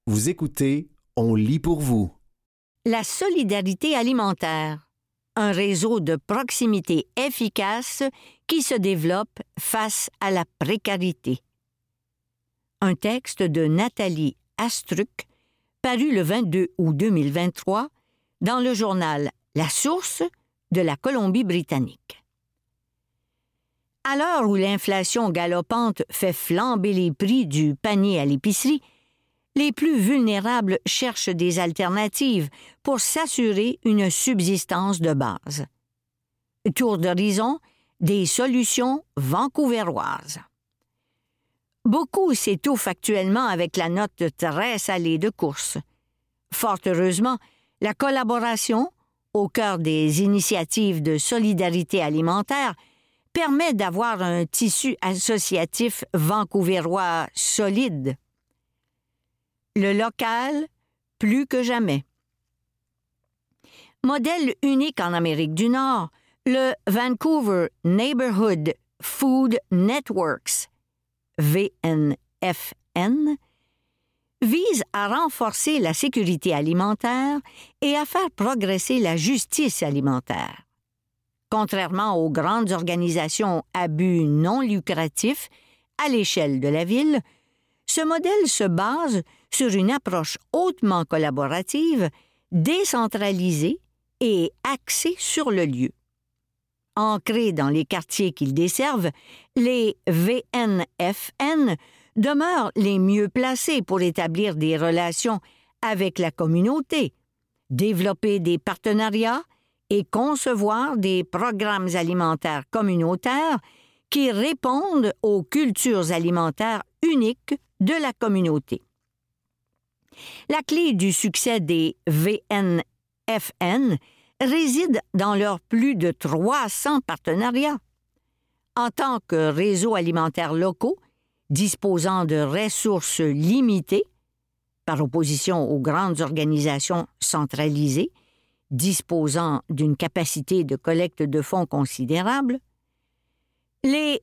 Vous écoutez, on lit pour vous. La solidarité alimentaire, un réseau de proximité efficace qui se développe face à la précarité. Un texte de Nathalie Astruc, paru le 22 août 2023 dans le journal La Source de la Colombie-Britannique. À l'heure où l'inflation galopante fait flamber les prix du panier à l'épicerie, les plus vulnérables cherchent des alternatives pour s'assurer une subsistance de base. Tour d'horizon, des solutions vancouveroises. Beaucoup s'étouffent actuellement avec la note très salée de course. Fort heureusement, la collaboration, au cœur des initiatives de solidarité alimentaire, permet d'avoir un tissu associatif vancouverois solide. Le local, plus que jamais. Modèle unique en Amérique du Nord, le Vancouver Neighborhood Food Networks, VNFN, vise à renforcer la sécurité alimentaire et à faire progresser la justice alimentaire. Contrairement aux grandes organisations à but non lucratif à l'échelle de la ville, ce modèle se base sur une approche hautement collaborative, décentralisée et axée sur le lieu. Ancrés dans les quartiers qu'ils desservent, les VNFN demeurent les mieux placés pour établir des relations avec la communauté, développer des partenariats et concevoir des programmes alimentaires communautaires qui répondent aux cultures alimentaires uniques de la communauté. La clé du succès des VNFN réside dans leurs plus de 300 partenariats. En tant que réseaux alimentaires locaux, disposant de ressources limitées, par opposition aux grandes organisations centralisées, disposant d'une capacité de collecte de fonds considérable, les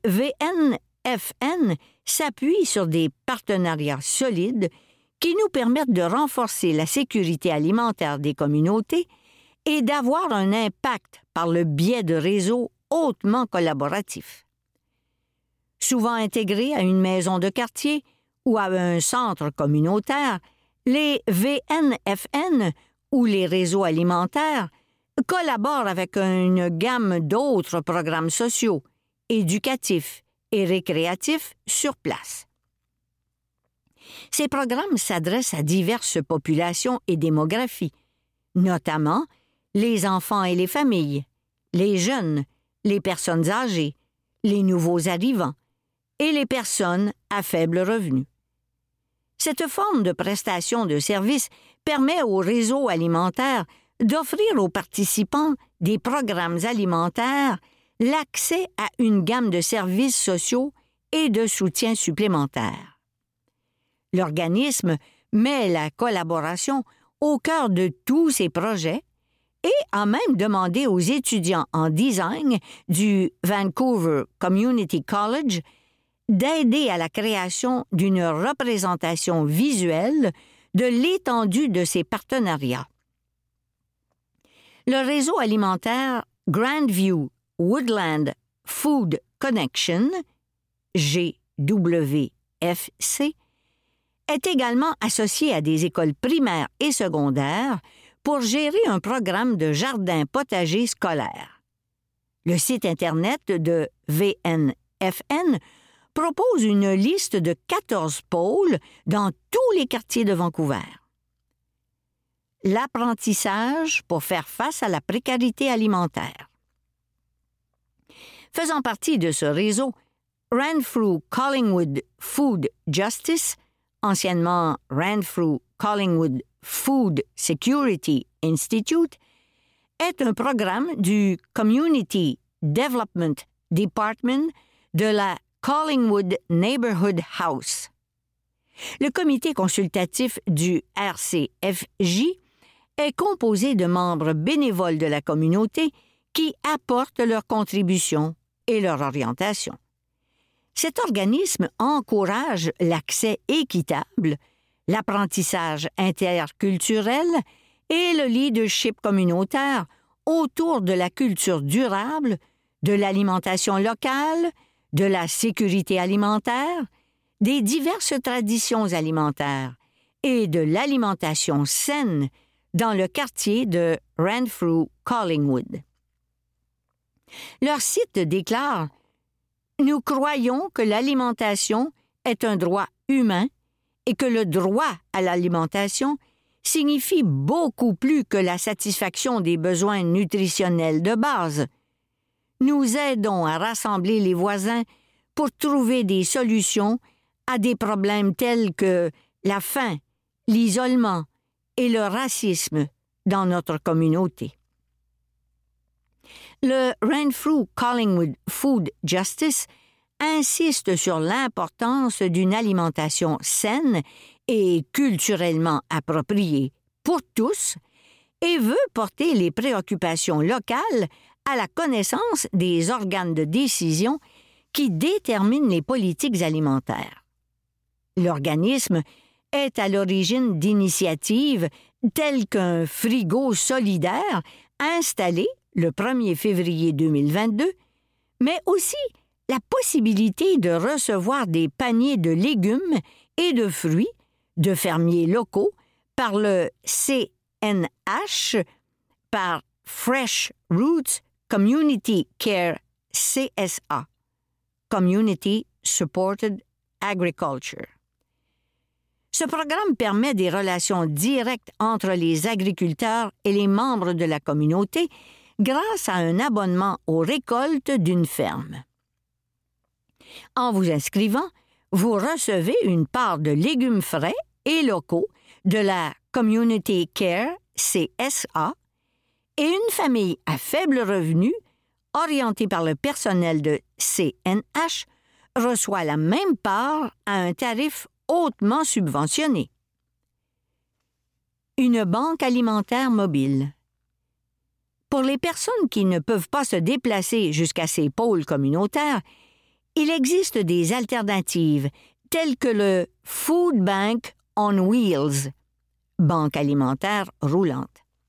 VNFN s'appuient sur des partenariats solides qui nous permettent de renforcer la sécurité alimentaire des communautés et d'avoir un impact par le biais de réseaux hautement collaboratifs. Souvent intégrés à une maison de quartier ou à un centre communautaire, les VNFN ou les réseaux alimentaires collaborent avec une gamme d'autres programmes sociaux, éducatifs et récréatifs sur place. Ces programmes s'adressent à diverses populations et démographies, notamment les enfants et les familles, les jeunes, les personnes âgées, les nouveaux arrivants et les personnes à faible revenu. Cette forme de prestation de services permet au réseau alimentaire d'offrir aux participants des programmes alimentaires l'accès à une gamme de services sociaux et de soutien supplémentaires. L'organisme met la collaboration au cœur de tous ses projets et a même demandé aux étudiants en design du Vancouver Community College d'aider à la création d'une représentation visuelle de l'étendue de ces partenariats. Le réseau alimentaire Grandview Woodland Food Connection, GWFC, est également associé à des écoles primaires et secondaires pour gérer un programme de jardin potager scolaire. Le site Internet de VNFN propose une liste de 14 pôles dans tous les quartiers de Vancouver. L'apprentissage pour faire face à la précarité alimentaire. Faisant partie de ce réseau, Renfrew Collingwood Food Justice, anciennement Renfrew Collingwood Food Security Institute, est un programme du Community Development Department de la Collingwood Neighborhood House. Le comité consultatif du RCFJ est composé de membres bénévoles de la communauté qui apportent leurs contributions et leur orientation. Cet organisme encourage l'accès équitable, l'apprentissage interculturel et le leadership communautaire autour de la culture durable, de l'alimentation locale, de la sécurité alimentaire, des diverses traditions alimentaires et de l'alimentation saine dans le quartier de Renfrew-Collingwood. Leur site déclare « Nous croyons que l'alimentation est un droit humain et que le droit à l'alimentation signifie beaucoup plus que la satisfaction des besoins nutritionnels de base. Nous aidons à rassembler les voisins pour trouver des solutions à des problèmes tels que la faim, l'isolement et le racisme dans notre communauté. » Le Renfrew-Collingwood Food Justice insiste sur l'importance d'une alimentation saine et culturellement appropriée pour tous et veut porter les préoccupations locales à la connaissance des organes de décision qui déterminent les politiques alimentaires. L'organisme est à l'origine d'initiatives telles qu'un frigo solidaire installé le 1er février 2022, mais aussi la possibilité de recevoir des paniers de légumes et de fruits de fermiers locaux par le CNH, par Fresh Roots Community Care CSA, Community Supported Agriculture. Ce programme permet des relations directes entre les agriculteurs et les membres de la communauté grâce à un abonnement aux récoltes d'une ferme. En vous inscrivant, vous recevez une part de légumes frais et locaux de la Community Care CSA et une famille à faible revenu, orientée par le personnel de CNH, reçoit la même part à un tarif hautement subventionné. Une banque alimentaire mobile. Pour les personnes qui ne peuvent pas se déplacer jusqu'à ces pôles communautaires, il existe des alternatives telles que le Food Bank on Wheels, banque alimentaire roulante.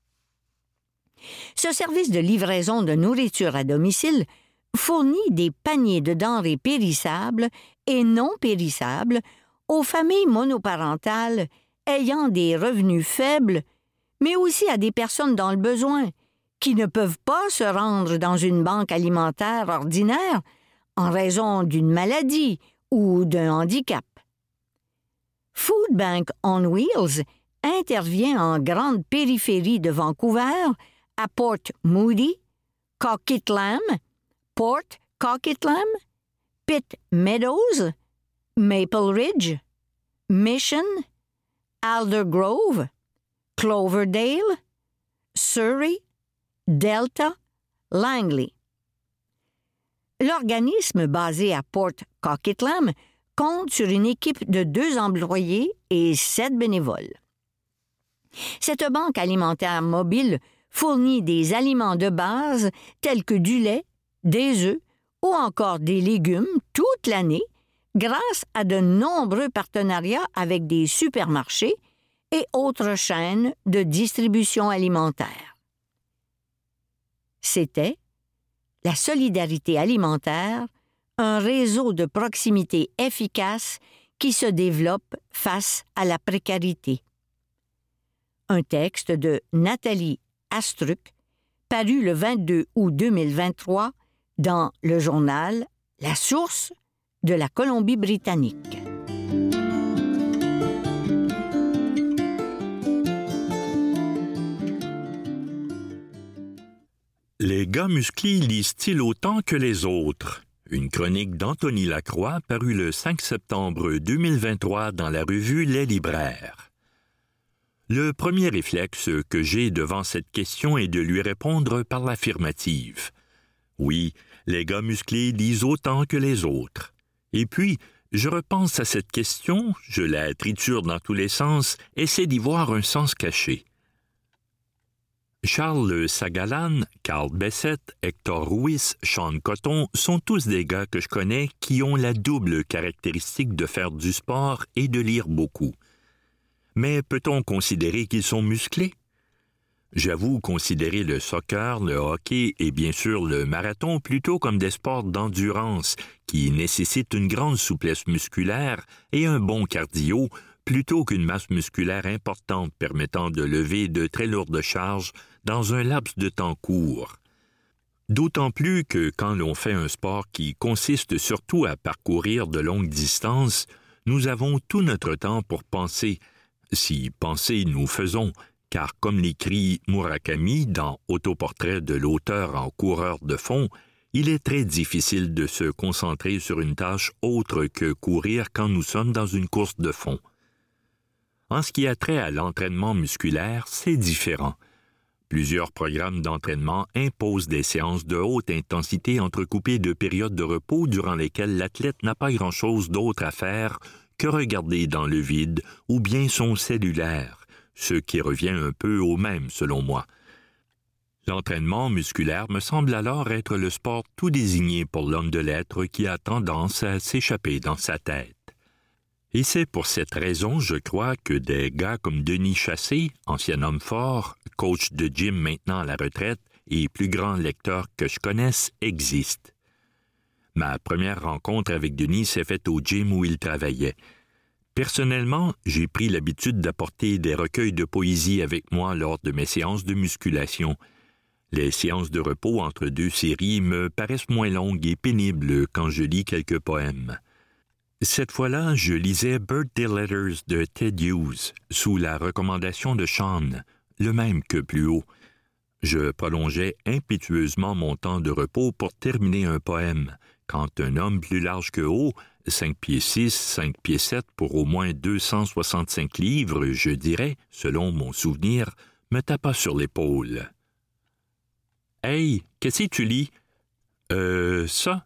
Ce service de livraison de nourriture à domicile fournit des paniers de denrées périssables et non périssables aux familles monoparentales ayant des revenus faibles, mais aussi à des personnes dans le besoin qui ne peuvent pas se rendre dans une banque alimentaire ordinaire en raison d'une maladie ou d'un handicap. Food Bank on Wheels intervient en grande périphérie de Vancouver, à Port Moody, Coquitlam, Port Coquitlam, Pitt Meadows, Maple Ridge, Mission, Aldergrove, Cloverdale, Surrey, Delta, Langley. L'organisme basé à Port Coquitlam compte sur une équipe de 2 employés et 7 bénévoles. Cette banque alimentaire mobile fournit des aliments de base tels que du lait, des œufs ou encore des légumes toute l'année grâce à de nombreux partenariats avec des supermarchés et autres chaînes de distribution alimentaire. C'était la solidarité alimentaire, un réseau de proximité efficace qui se développe face à la précarité. Un texte de Nathalie Astruc, paru le 22 août 2023 dans le journal La Source de la Colombie-Britannique. Les gars musclés lisent-ils autant que les autres? Une chronique d'Anthony Lacroix parue le 5 septembre 2023 dans la revue Les Libraires. Le premier réflexe que j'ai devant cette question est de lui répondre par l'affirmative. Oui, les gars musclés lisent autant que les autres. Et puis, je repense à cette question, je la triture dans tous les sens, essaie d'y voir un sens caché. Charles Sagalan, Carl Bessette, Hector Ruiz, Sean Cotton sont tous des gars que je connais qui ont la double caractéristique de faire du sport et de lire beaucoup. Mais peut-on considérer qu'ils sont musclés? J'avoue considérer le soccer, le hockey et bien sûr le marathon plutôt comme des sports d'endurance qui nécessitent une grande souplesse musculaire et un bon cardio plutôt qu'une masse musculaire importante permettant de lever de très lourdes charges dans un laps de temps court. D'autant plus que quand l'on fait un sport qui consiste surtout à parcourir de longues distances, nous avons tout notre temps pour penser, si penser nous faisons, car comme l'écrit Murakami dans Autoportrait de l'auteur en coureur de fond, il est très difficile de se concentrer sur une tâche autre que courir quand nous sommes dans une course de fond. En ce qui a trait à l'entraînement musculaire, c'est différent. Plusieurs programmes d'entraînement imposent des séances de haute intensité entrecoupées de périodes de repos durant lesquelles l'athlète n'a pas grand-chose d'autre à faire que regarder dans le vide ou bien son cellulaire, ce qui revient un peu au même selon moi. L'entraînement musculaire me semble alors être le sport tout désigné pour l'homme de lettres qui a tendance à s'échapper dans sa tête. Et c'est pour cette raison, je crois, que des gars comme Denis Chassé, ancien homme fort, coach de gym maintenant à la retraite et plus grand lecteur que je connaisse, existent. Ma première rencontre avec Denis s'est faite au gym où il travaillait. Personnellement, j'ai pris l'habitude d'apporter des recueils de poésie avec moi lors de mes séances de musculation. Les séances de repos entre deux séries me paraissent moins longues et pénibles quand je lis quelques poèmes. Cette fois-là, je lisais Birthday Letters de Ted Hughes, sous la recommandation de Sean, le même que plus haut. Je prolongeais impétueusement mon temps de repos pour terminer un poème, quand un homme plus large que haut, 5 pieds 6, 5 pieds 7 pour au moins 265 livres, je dirais, selon mon souvenir, me tapa sur l'épaule. « Hey, qu'est-ce que tu lis? »« Ça »,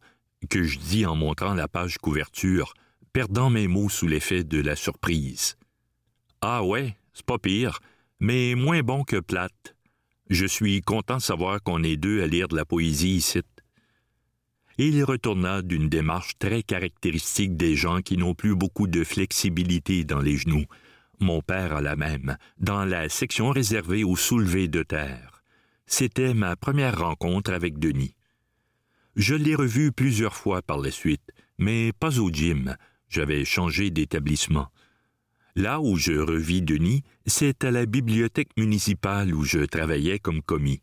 que je dis en montrant la page couverture, perdant mes mots sous l'effet de la surprise. « Ah ouais, c'est pas pire, mais moins bon que plate. Je suis content de savoir qu'on est deux à lire de la poésie ici. » Et il retourna d'une démarche très caractéristique des gens qui n'ont plus beaucoup de flexibilité dans les genoux. Mon père a la même, dans la section réservée aux soulevés de terre. C'était ma première rencontre avec Denis. Je l'ai revu plusieurs fois par la suite, mais pas au gym. J'avais changé d'établissement. Là où je revis Denis, c'est à la bibliothèque municipale où je travaillais comme commis.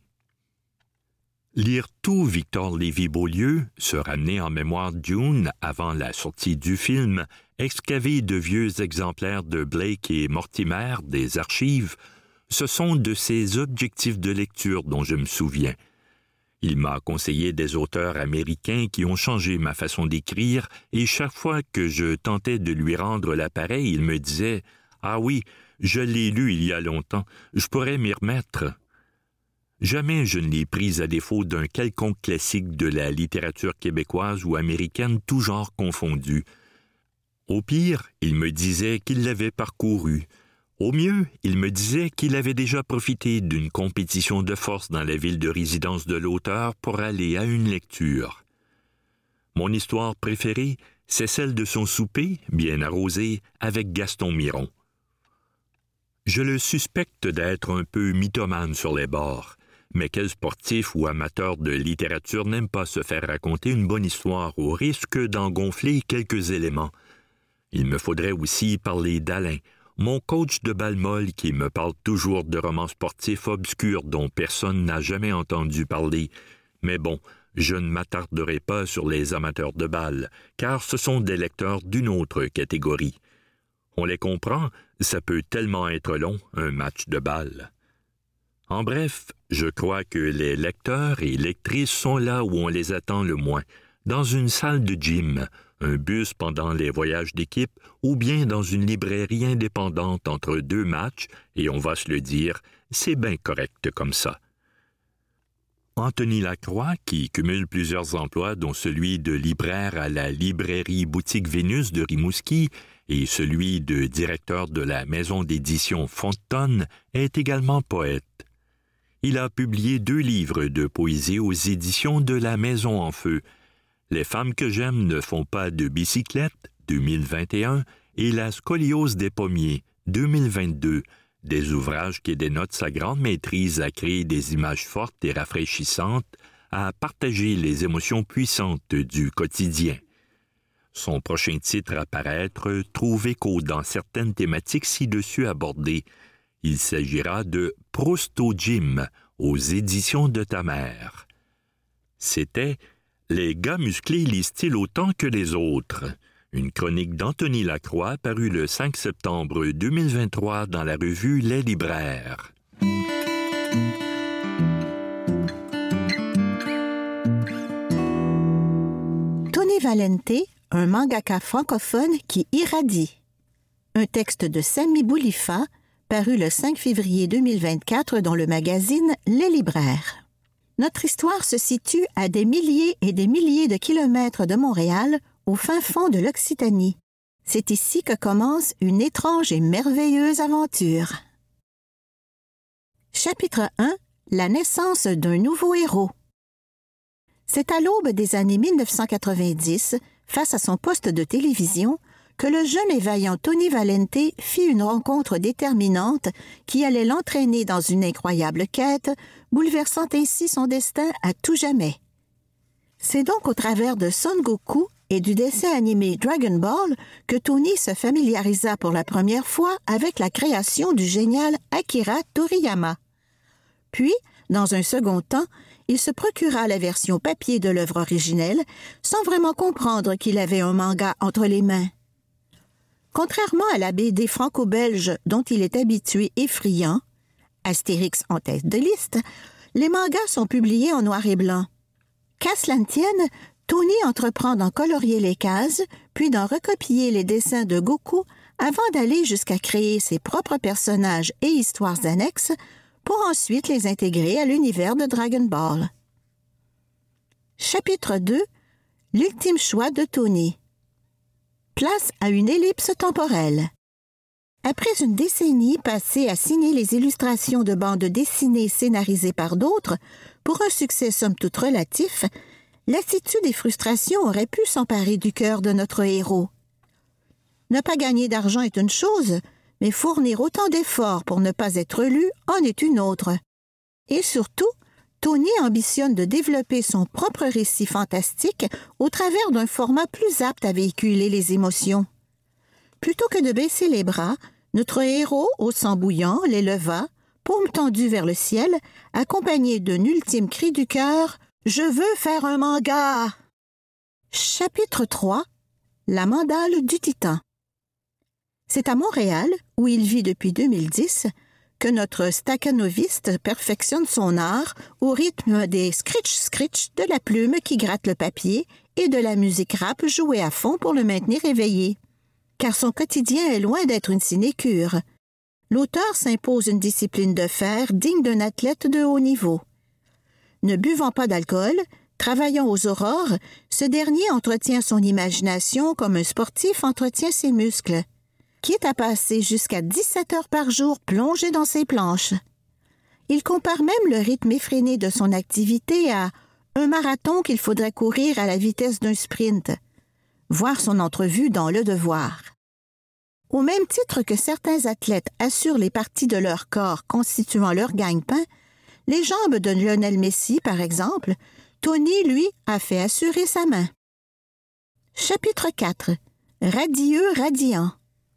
Lire tout Victor Lévy-Beaulieu, se ramener en mémoire Dune avant la sortie du film, excaver de vieux exemplaires de Blake et Mortimer des archives, ce sont de ces objectifs de lecture dont je me souviens. Il m'a conseillé des auteurs américains qui ont changé ma façon d'écrire et chaque fois que je tentais de lui rendre l'appareil, il me disait « Ah oui, je l'ai lu il y a longtemps, je pourrais m'y remettre. » Jamais je ne l'ai pris à défaut d'un quelconque classique de la littérature québécoise ou américaine, tout genre confondu. Au pire, il me disait qu'il l'avait parcouru. Au mieux, il me disait qu'il avait déjà profité d'une compétition de force dans la ville de résidence de l'auteur pour aller à une lecture. Mon histoire préférée, c'est celle de son souper, bien arrosé, avec Gaston Miron. Je le suspecte d'être un peu mythomane sur les bords, mais quel sportif ou amateur de littérature n'aime pas se faire raconter une bonne histoire au risque d'en gonfler quelques éléments? Il me faudrait aussi parler d'Alain, mon coach de balle molle qui me parle toujours de romans sportifs obscurs dont personne n'a jamais entendu parler. Mais bon, je ne m'attarderai pas sur les amateurs de balle, car ce sont des lecteurs d'une autre catégorie. On les comprend, ça peut tellement être long, un match de balle. En bref, je crois que les lecteurs et lectrices sont là où on les attend le moins, dans une salle de gym, un bus pendant les voyages d'équipe ou bien dans une librairie indépendante entre deux matchs, et on va se le dire, c'est bien correct comme ça. Anthony Lacroix, qui cumule plusieurs emplois dont celui de libraire à la librairie Boutique Vénus de Rimouski et celui de directeur de la maison d'édition Fontaine, est également poète. Il a publié 2 livres de poésie aux éditions de la Maison en Feu, Les femmes que j'aime ne font pas de bicyclette, 2021, et La scoliose des pommiers, 2022, des ouvrages qui dénotent sa grande maîtrise à créer des images fortes et rafraîchissantes, à partager les émotions puissantes du quotidien. Son prochain titre à paraître trouve écho dans certaines thématiques ci-dessus abordées. Il s'agira de Proust au gym, aux éditions de ta mère. C'était « Les gars musclés lisent-ils autant que les autres ?» Une chronique d'Anthony Lacroix parue le 5 septembre 2023 dans la revue Les Libraires. Tony Valente, un mangaka francophone qui irradie. Un texte de Sami Boulifa, paru le 5 février 2024 dans le magazine Les Libraires. Notre histoire se situe à des milliers et des milliers de kilomètres de Montréal, au fin fond de l'Occitanie. C'est ici que commence une étrange et merveilleuse aventure. Chapitre 1. La naissance d'un nouveau héros. C'est à l'aube des années 1990, face à son poste de télévision, que le jeune et vaillant Tony Valente fit une rencontre déterminante qui allait l'entraîner dans une incroyable quête, bouleversant ainsi son destin à tout jamais. C'est donc au travers de Son Goku et du dessin animé Dragon Ball que Tony se familiarisa pour la première fois avec la création du génial Akira Toriyama. Puis, dans un second temps, il se procura la version papier de l'œuvre originelle sans vraiment comprendre qu'il avait un manga entre les mains. Contrairement à la BD franco-belge dont il est habitué et friand, Astérix en tête de liste, les mangas sont publiés en noir et blanc. Qu'à cela ne tienne, Tony entreprend d'en colorier les cases, puis d'en recopier les dessins de Goku avant d'aller jusqu'à créer ses propres personnages et histoires annexes pour ensuite les intégrer à l'univers de Dragon Ball. Chapitre 2. L'ultime choix de Tony. Place à une ellipse temporelle. Après une décennie passée à signer les illustrations de bandes dessinées scénarisées par d'autres, pour un succès somme toute relatif, lassitude et frustration auraient pu s'emparer du cœur de notre héros. Ne pas gagner d'argent est une chose, mais fournir autant d'efforts pour ne pas être lu en est une autre. Et surtout, Tony ambitionne de développer son propre récit fantastique au travers d'un format plus apte à véhiculer les émotions. Plutôt que de baisser les bras, notre héros, au sang bouillant, les leva, paume tendue vers le ciel, accompagné d'un ultime cri du cœur « Je veux faire un manga !» Chapitre 3. La mandale du titan. C'est à Montréal, où il vit depuis 2010, que notre stakhanoviste perfectionne son art au rythme des scritch-scritch de la plume qui gratte le papier et de la musique rap jouée à fond pour le maintenir éveillé. Car son quotidien est loin d'être une sinécure. L'auteur s'impose une discipline de fer digne d'un athlète de haut niveau. Ne buvant pas d'alcool, travaillant aux aurores, ce dernier entretient son imagination comme un sportif entretient ses muscles, quitte à passer jusqu'à 17 heures par jour plongé dans ses planches. Il compare même le rythme effréné de son activité à un marathon qu'il faudrait courir à la vitesse d'un sprint. Voir son entrevue dans Le Devoir. Au même titre que certains athlètes assurent les parties de leur corps constituant leur gagne-pain, les jambes de Lionel Messi, par exemple, Tony, lui, a fait assurer sa main. Chapitre 4. Radieux radiant.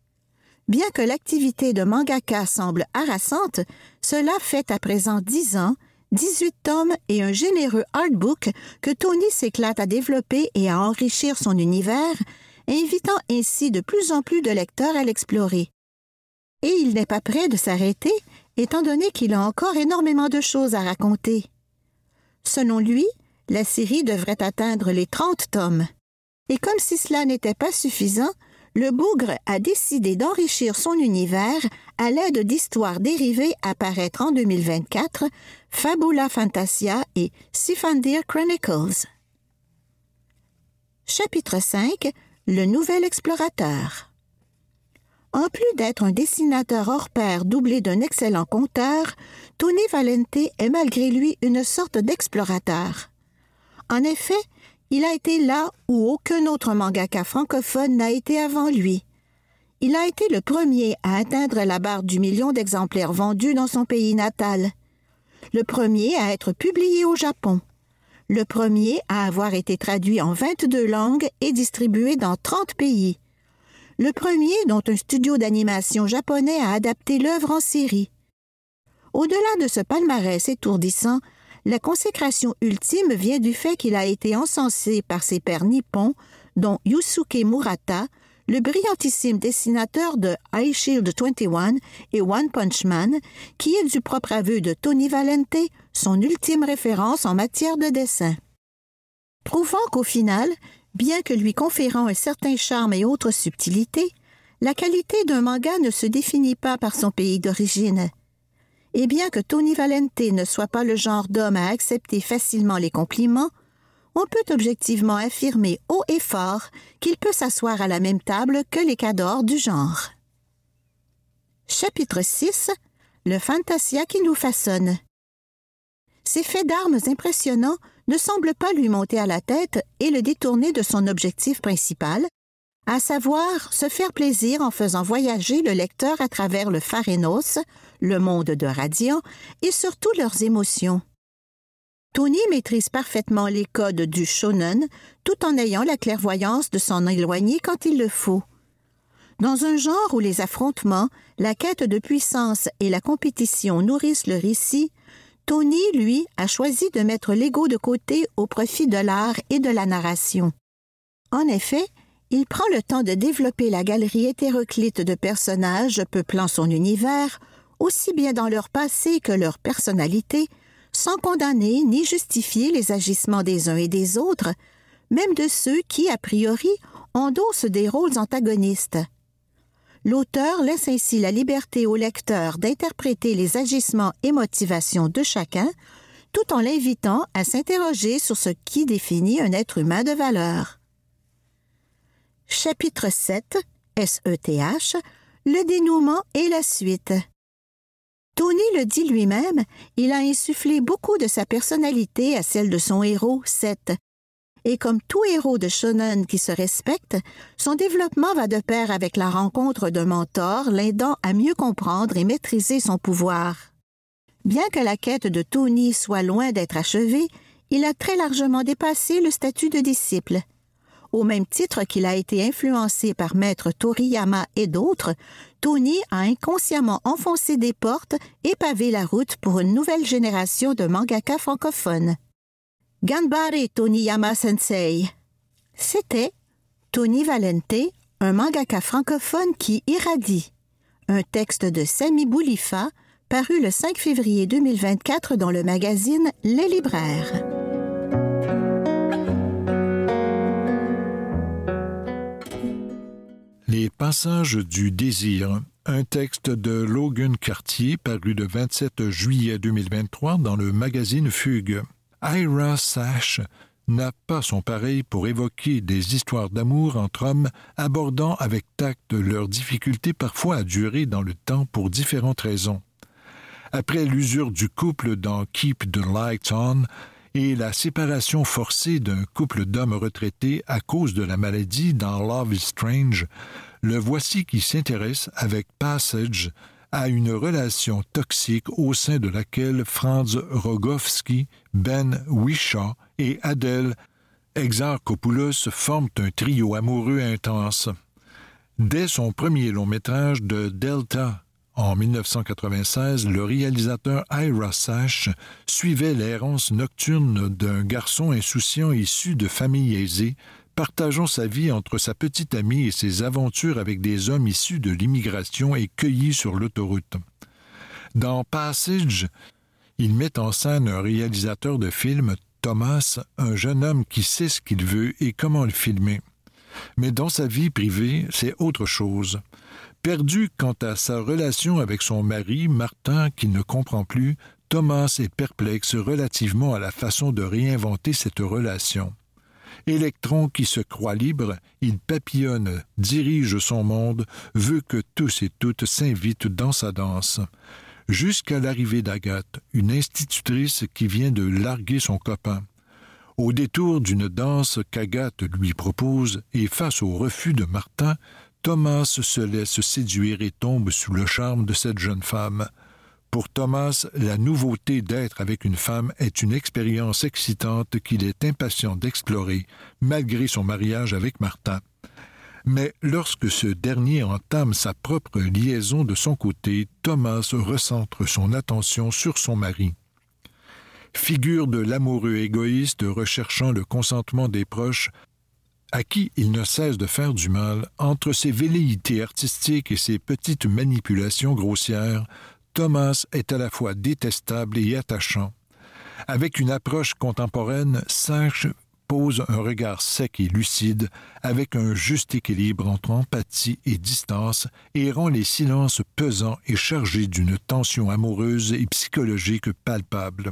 Bien que l'activité de mangaka semble harassante, cela fait à présent 10 ans, 18 tomes et un généreux artbook que Tony s'éclate à développer et à enrichir son univers, invitant ainsi de plus en plus de lecteurs à l'explorer. Et il n'est pas prêt de s'arrêter, étant donné qu'il a encore énormément de choses à raconter. Selon lui, la série devrait atteindre les 30 tomes. Et comme si cela n'était pas suffisant, le bougre a décidé d'enrichir son univers à l'aide d'histoires dérivées à paraître en 2024, Fabula Fantasia et Sifandir Chronicles. Chapitre 5. Le nouvel explorateur. En plus d'être un dessinateur hors pair doublé d'un excellent conteur, Tony Valente est malgré lui une sorte d'explorateur. En effet, il a été là où aucun autre mangaka francophone n'a été avant lui. Il a été le premier à atteindre la barre du million d'exemplaires vendus dans son pays natal, le premier à être publié au Japon, le premier à avoir été traduit en 22 langues et distribué dans 30 pays, le premier dont un studio d'animation japonais a adapté l'œuvre en série. Au-delà de ce palmarès étourdissant, la consécration ultime vient du fait qu'il a été encensé par ses pairs nippons, dont Yusuke Murata, le brillantissime dessinateur de iShield 21 et One Punch Man, qui est du propre aveu de Tony Valente, son ultime référence en matière de dessin. Prouvant qu'au final, bien que lui conférant un certain charme et autres subtilités, la qualité d'un manga ne se définit pas par son pays d'origine. Et bien que Tony Valente ne soit pas le genre d'homme à accepter facilement les compliments, on peut objectivement affirmer haut et fort qu'il peut s'asseoir à la même table que les cadors du genre. Chapitre 6. Le Fantasia qui nous façonne. Ces faits d'armes impressionnants ne semblent pas lui monter à la tête et le détourner de son objectif principal, à savoir se faire plaisir en faisant voyager le lecteur à travers le Pharénos, le monde de Radiant, et surtout leurs émotions. Tony maîtrise parfaitement les codes du shonen, tout en ayant la clairvoyance de s'en éloigner quand il le faut. Dans un genre où les affrontements, la quête de puissance et la compétition nourrissent le récit, Tony, lui, a choisi de mettre l'ego de côté au profit de l'art et de la narration. En effet, il prend le temps de développer la galerie hétéroclite de personnages peuplant son univers, aussi bien dans leur passé que leur personnalité, sans condamner ni justifier les agissements des uns et des autres, même de ceux qui, a priori, endossent des rôles antagonistes. L'auteur laisse ainsi la liberté au lecteur d'interpréter les agissements et motivations de chacun, tout en l'invitant à s'interroger sur ce qui définit un être humain de valeur. Chapitre 7, SETH, le dénouement et la suite. Tony le dit lui-même, il a insufflé beaucoup de sa personnalité à celle de son héros, Seth. Et comme tout héros de shonen qui se respecte, son développement va de pair avec la rencontre d'un mentor l'aidant à mieux comprendre et maîtriser son pouvoir. Bien que la quête de Tony soit loin d'être achevée, il a très largement dépassé le statut de disciple. Au même titre qu'il a été influencé par Maître Toriyama et d'autres, Tony a inconsciemment enfoncé des portes et pavé la route pour une nouvelle génération de mangaka francophones. Ganbare Toriyama Sensei. C'était Tony Valente, un mangaka francophone qui irradie. Un texte de Sami Boulifa, paru le 5 février 2024 dans le magazine Les Libraires. Les passages du désir, un texte de Logan Cartier paru le 27 juillet 2023 dans le magazine Fugue. Ira Sachs n'a pas son pareil pour évoquer des histoires d'amour entre hommes abordant avec tact leurs difficultés parfois à durer dans le temps pour différentes raisons. Après l'usure du couple dans Keep the Lights On et la séparation forcée d'un couple d'hommes retraités à cause de la maladie dans Love is Strange, le voici qui s'intéresse avec Passage à une relation toxique au sein de laquelle Franz Rogowski, Ben Whishaw et Adèle Exarchopoulos forment un trio amoureux intense. Dès son premier long-métrage de Delta, en 1996, le réalisateur Ira Sachs suivait l'errance nocturne d'un garçon insouciant issu de famille aisée, partageant sa vie entre sa petite amie et ses aventures avec des hommes issus de l'immigration et cueillis sur l'autoroute. Dans Passage, il met en scène un réalisateur de films, Thomas, un jeune homme qui sait ce qu'il veut et comment le filmer. Mais dans sa vie privée, c'est autre chose. Perdu quant à sa relation avec son mari, Martin, qui ne comprend plus, Thomas est perplexe relativement à la façon de réinventer cette relation. Électron qui se croit libre, il papillonne, dirige son monde, veut que tous et toutes s'invitent dans sa danse. Jusqu'à l'arrivée d'Agathe, une institutrice qui vient de larguer son copain. Au détour d'une danse qu'Agathe lui propose et face au refus de Martin, Thomas se laisse séduire et tombe sous le charme de cette jeune femme. Pour Thomas, la nouveauté d'être avec une femme est une expérience excitante qu'il est impatient d'explorer, malgré son mariage avec Martin. Mais lorsque ce dernier entame sa propre liaison de son côté, Thomas recentre son attention sur son mari. Figure de l'amoureux égoïste recherchant le consentement des proches, à qui il ne cesse de faire du mal, entre ses velléités artistiques et ses petites manipulations grossières, Thomas est à la fois détestable et attachant. Avec une approche contemporaine, Sachs pose un regard sec et lucide, avec un juste équilibre entre empathie et distance, et rend les silences pesants et chargés d'une tension amoureuse et psychologique palpable.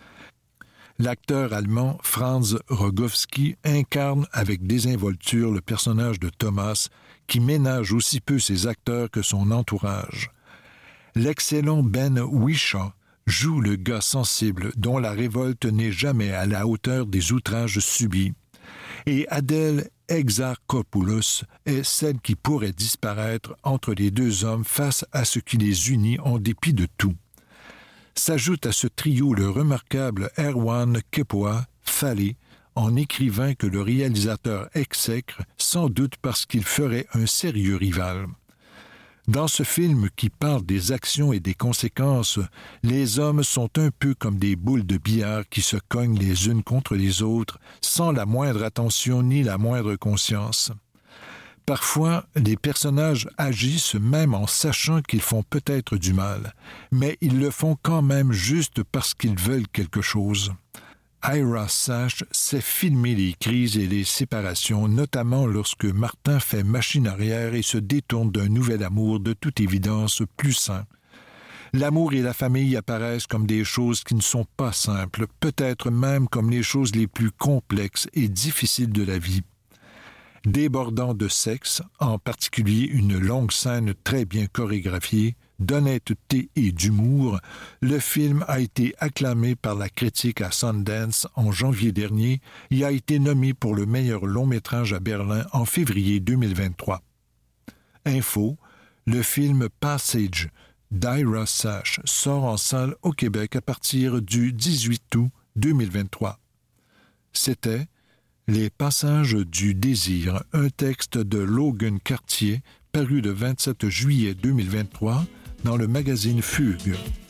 L'acteur allemand Franz Rogowski incarne avec désinvolture le personnage de Thomas, qui ménage aussi peu ses acteurs que son entourage. L'excellent Ben Whishaw joue le gars sensible dont la révolte n'est jamais à la hauteur des outrages subis. Et Adèle Exarchopoulos est celle qui pourrait disparaître entre les deux hommes face à ce qui les unit en dépit de tout. S'ajoute à ce trio le remarquable Erwan Kepoa Fallé, en écrivain que le réalisateur exècre, sans doute parce qu'il ferait un sérieux rival. Dans ce film qui parle des actions et des conséquences, les hommes sont un peu comme des boules de billard qui se cognent les unes contre les autres, sans la moindre attention ni la moindre conscience. Parfois, les personnages agissent même en sachant qu'ils font peut-être du mal, mais ils le font quand même juste parce qu'ils veulent quelque chose. Ira Sachs sait filmer les crises et les séparations, notamment lorsque Martin fait machine arrière et se détourne d'un nouvel amour de toute évidence plus sain. L'amour et la famille apparaissent comme des choses qui ne sont pas simples, peut-être même comme les choses les plus complexes et difficiles de la vie. Débordant de sexe, en particulier une longue scène très bien chorégraphiée, d'honnêteté et d'humour, le film a été acclamé par la critique à Sundance en janvier dernier et a été nommé pour le meilleur long-métrage à Berlin en février 2023. Info, le film Passage d'Ira Sachs sort en salle au Québec à partir du 18 août 2023. C'était Les Passages du désir, un texte de Logan Cartier paru le 27 juillet 2023 dans le magazine Fugue.